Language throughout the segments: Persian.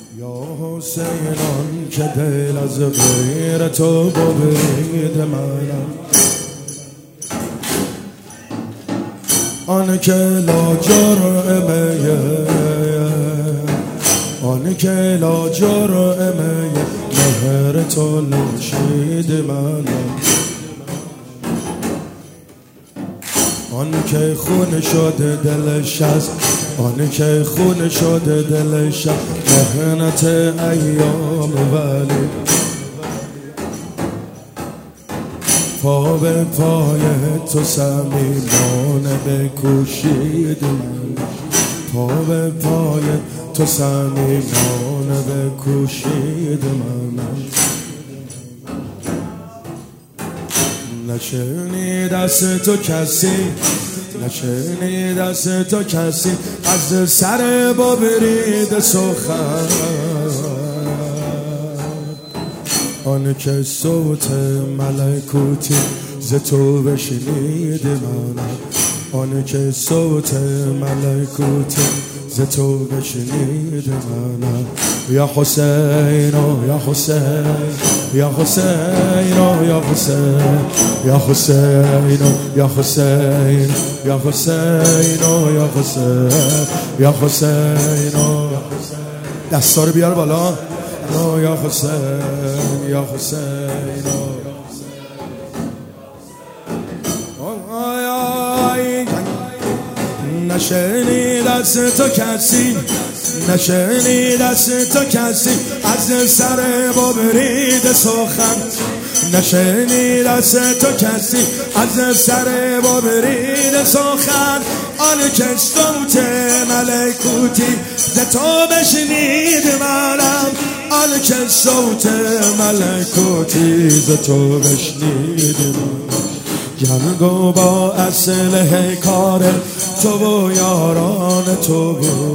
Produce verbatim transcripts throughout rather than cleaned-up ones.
یا حسین آن که دل از غیر تو برید منم، آن که لا جرمه، آن که لا جرمه مهر تو نوشید منم، آن که خون شده دلش از، آن که خون شده دلش از مهنت ایام ولی، پا به پای تو صمیمانه بکوشید من، پا به پای تو صمیمانه بکوشید من. نشنید دست تو کسی، نشنید دست تو کسی از سر با برید سخن، آن که صوت ملکوتی ز تو بشنید منم، آن که صوت ملکوتی ز تو بشنید منم. یا حسین یا حسین یا حسین یا حسین یا حسین یا حسین یا حسین یا حسین یا حسین، دستا رو بیار بالا. یا حسین یا حسین، نشنید از تو کسی، نشنید از تو کسی از سر با برید سخن، نشنید از تو کسی از سر با برید سخن، آن که صوت ملکوتی ز تو بشنید منم، آن که صوت ملکوتی ز تو بشنید منم. جنگو با اسلحه کار تو و یاران تو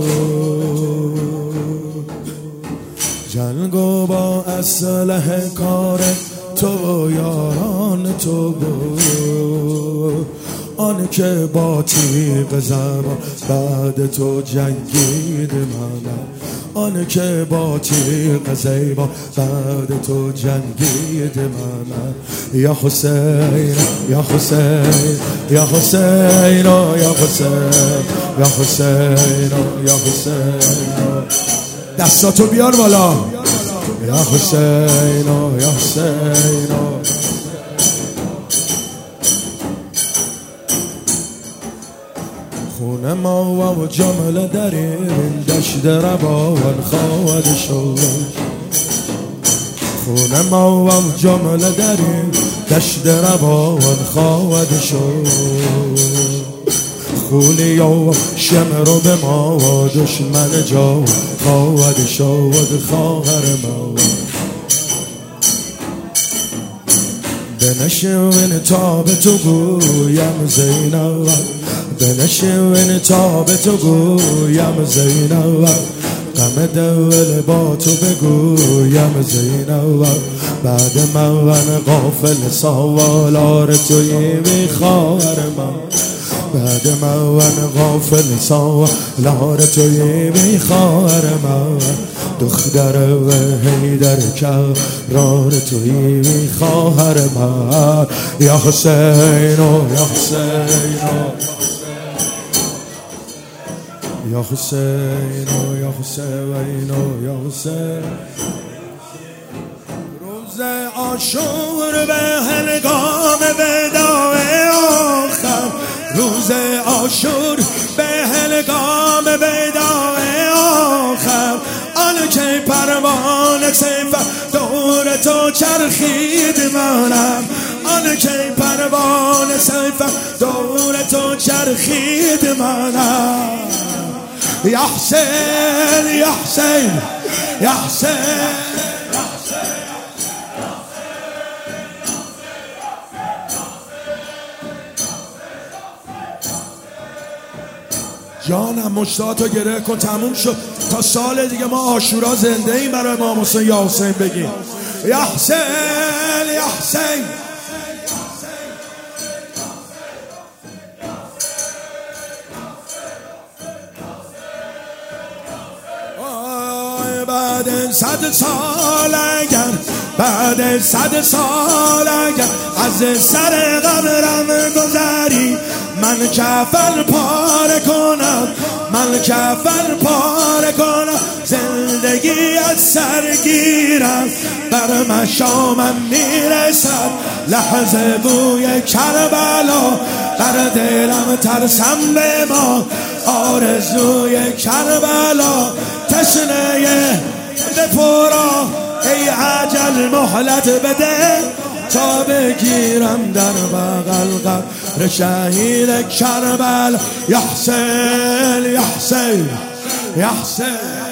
بود، جنگو با اسلحه کار تو و یاران تو بود، آن که با تیغ زبان بعد تو جنگید منم، آن که با تیغ زیبا بعد تو جنگید منم. یا حسین یا حسین یا حسین یا حسین یا حسین یا حسین، دستاتو بیار بالا. یا حسین یا حسین، خون ما و جمله در این دشت روان خواهد شد، خون ما و جمله در این دشت روان خواهد شد، خولی و شمر به ما و دشمن جا خواهد شد. خواهر ما بنشین تا به تو گویم زینب، بنشین تا به تو گویم زینب، غم دل با تو بگویم زینب، بعد من غافل سوالار تویی بی خواهر من، بعد من غافل سوالار تویی بی خواهر من، دختر و حیدر کرار تویی بی خواهر من. یا حسین یا حسین یا حسین یا حسین یا حسین، روز عاشور به هنگام وداع آخر، روز عاشور به هنگام وداع آخر، آن که پروانه سیف دور تو چرخید منم، آن که پروانه سیف دور تو چرخید منم. یا حسین یا حسین یا حسین، جانم مشتاقتو گره کن، تموم شد تا سال دیگه ما عاشورا زنده ایم برای امام حسین یا حسین بگیم. یا حسین یا حسین، بعد صد سال اگر بعد صد سال اگر از سر قبرم گذری من کفن پاره کنم من کفن پاره کنم زندگی از سر گیرم بر مشامم میرسد لحظه بوی کربلا بر دلم ترسم بمان آرزوی کربلا تشنه بپرا ای عجل مهلت بده تا بگیرم در بغل قبر شهید کربلا یا حسین یا حسین یا حسین